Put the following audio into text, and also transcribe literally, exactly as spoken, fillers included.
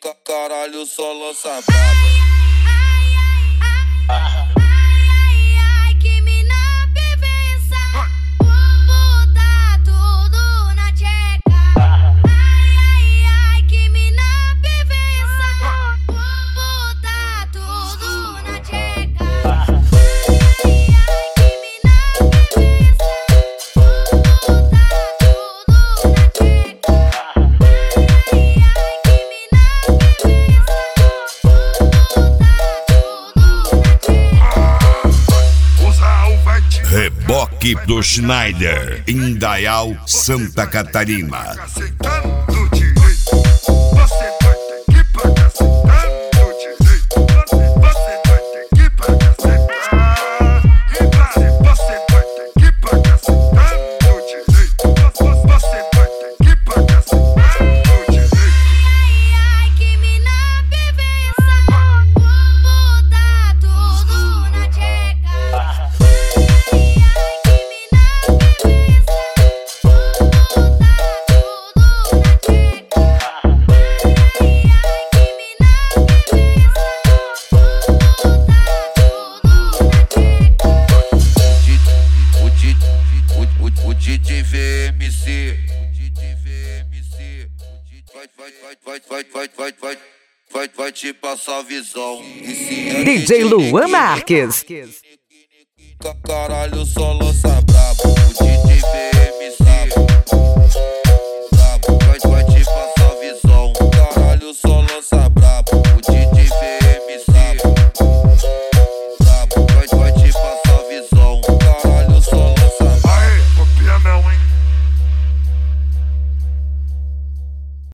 Caralho, só lança braba. Reboque do Schneider, Indaial, Santa Catarina. O D J V M C, o D J V M C, vai, vai, vai, vai, vai, vai, vai, vai, vai, vai te passar visão. D J Luan Marques. Caralho, só lança brabo.